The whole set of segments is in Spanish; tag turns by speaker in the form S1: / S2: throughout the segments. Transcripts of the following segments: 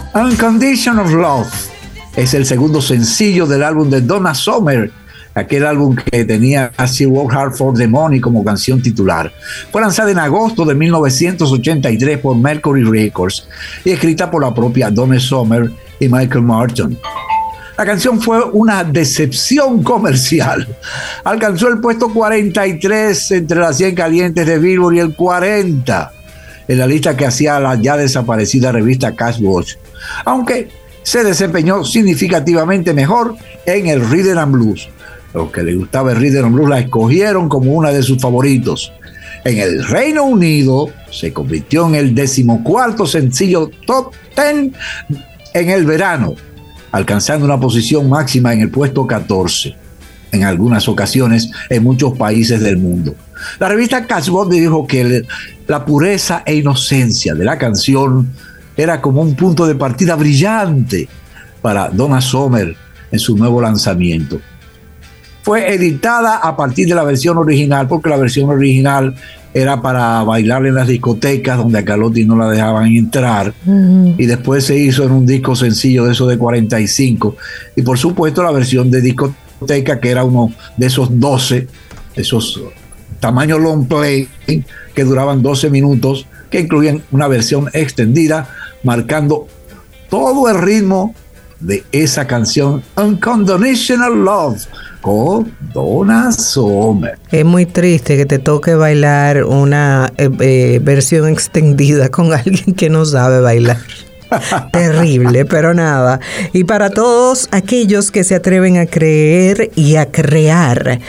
S1: Unconditional Love es el segundo sencillo del álbum de Donna Summer, aquel álbum que tenía She Worked Hard for the Money como canción titular. Fue lanzada en agosto de 1983 por Mercury Records y escrita por la propia Donna Summer y Michael Martin. La canción fue una decepción comercial. Alcanzó el puesto 43 entre las 100 calientes de Billboard y el 40 en la lista que hacía la ya desaparecida revista Cash Watch, aunque se desempeñó significativamente mejor en el Rhythm and Blues. Los que les gustaba el Rhythm and Blues la escogieron como una de sus favoritos. En el Reino Unido se convirtió en el 14º sencillo top 10 en el verano, alcanzando una posición máxima en el puesto 14 en algunas ocasiones en muchos países del mundo. La revista Catchbox dijo que la pureza e inocencia de la canción era como un punto de partida brillante para Donna Summer en su nuevo lanzamiento. Fue editada a partir de la versión original, porque la versión original era para bailar en las discotecas donde a Carlotti no la dejaban entrar, y después se hizo en un disco sencillo de esos de 45, y por supuesto la versión de discoteca, que era uno de esos 12, esos tamaño long play que duraban 12 minutos, que incluían una versión extendida marcando todo el ritmo de esa canción Unconditional Love con Donna Summer.
S2: Es muy triste que te toque bailar una versión extendida con alguien que no sabe bailar. Terrible, pero nada. Y para todos aquellos que se atreven a creer y a crear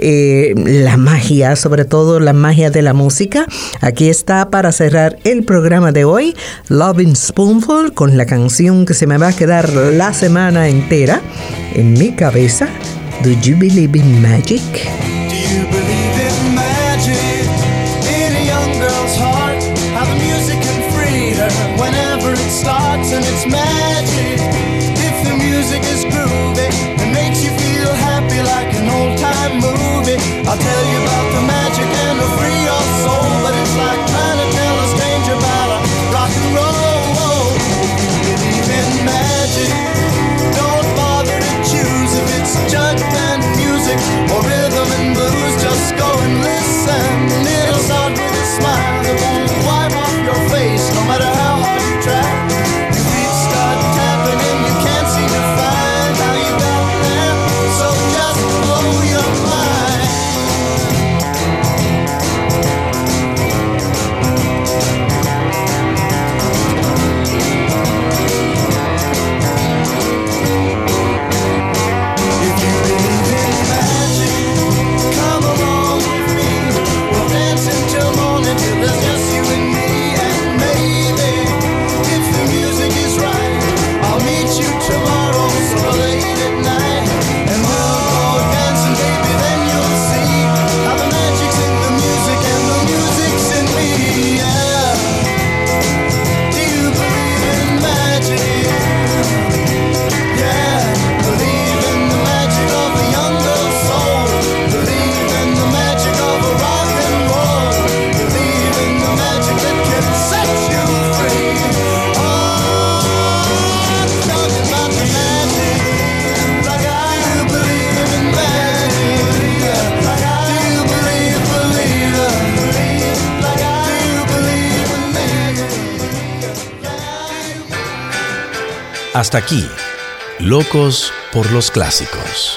S2: la magia, sobre todo la magia de la música, aquí está para cerrar el programa de hoy Lovin' Spoonful, con la canción que se me va a quedar la semana entera en mi cabeza. Do you believe in magic?
S3: Do you believe in magic? In a young girl's heart, how the music can free her whenever it starts, and it's magic. If the music is groovy and makes you feel happy like an old-time movie, I'll tell you about the magic and it'll free your soul. But it's like trying to tell a stranger about a rock and roll. If you believe in magic, don't bother to choose if it's jug band music or rhythm and blues. Just go and listen. It'll start with a smile that won't wipe off your face, no matter how hard you try. Your feet start tapping and you can't seem to find how you got there, so just blow your mind. If you believe in magic, come along with me. We'll dance until morning, till there's just you and me. And maybe, if the music is right, I'll meet you tomorrow, so late at night. And we'll go dancing, baby, then you'll see how the magic's in the music and the music's in me. Yeah. Do you believe in magic? Yeah. Believe in the magic of a young girl's soul. Believe in the magic of a rock and roll. Believe in the magic that can set you free. Oh, I'm talking about the magic. Like I do believe in magic. Like I do believe it. Like I do believe in magic.
S4: Hasta aquí, Locos por los Clásicos.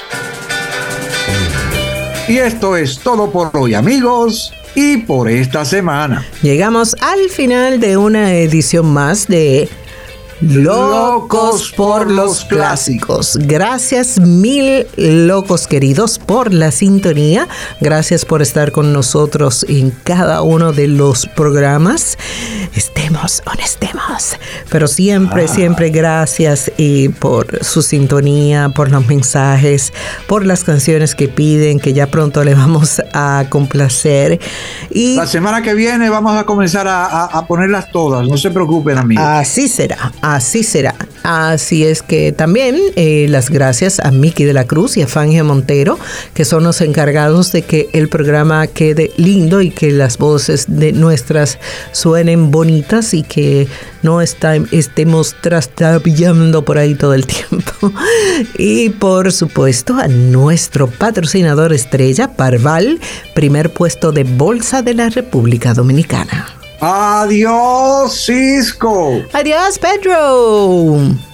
S1: Y esto es todo por hoy, amigos, y por esta semana.
S2: Llegamos al final de una edición más de Locos por los Clásicos. Gracias mil, locos queridos, por la sintonía. Gracias por estar con nosotros en cada uno de los programas. Estemos o no estemos, pero siempre, siempre gracias por su sintonía, por los mensajes, por las canciones que piden, que ya pronto les vamos a complacer. Y
S1: la semana que viene vamos a comenzar a ponerlas todas, no se preocupen, amigos.
S2: Así será, así será. Así es que también las gracias a Miki de la Cruz y a Fangio Montero, que son los encargados de que el programa quede lindo y que las voces de nuestras suenen bonitas y que no estemos trastabillando por ahí todo el tiempo. Y por supuesto a nuestro patrocinador estrella, Parval, primer puesto de Bolsa de la República Dominicana.
S1: Adiós, Cisco.
S2: Adiós, Pedro.